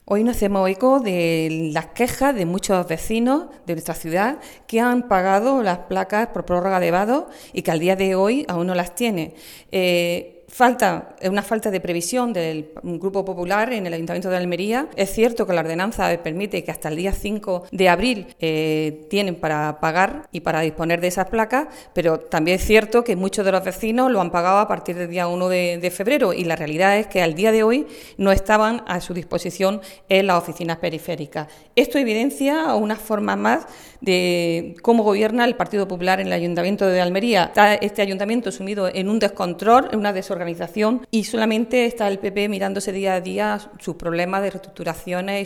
Hoy nos hacemos eco de las quejas de muchos vecinos de nuestra ciudad que han pagado las placas por prórroga de vado y que al día de hoy aún no las tienen. Una falta de previsión del Grupo Popular en el Ayuntamiento de Almería. Es cierto que la ordenanza permite que hasta el día 5 de abril tienen para pagar y para disponer de esas placas, pero también es cierto que muchos de los vecinos lo han pagado a partir del día 1 de febrero y la realidad es que al día de hoy no estaban a su disposición en las oficinas periféricas. Esto evidencia una forma más de cómo gobierna el Partido Popular en el Ayuntamiento de Almería. Está este ayuntamiento sumido en un descontrol, en una desorganización y solamente está el PP mirándose día a día sus problemas de reestructuraciones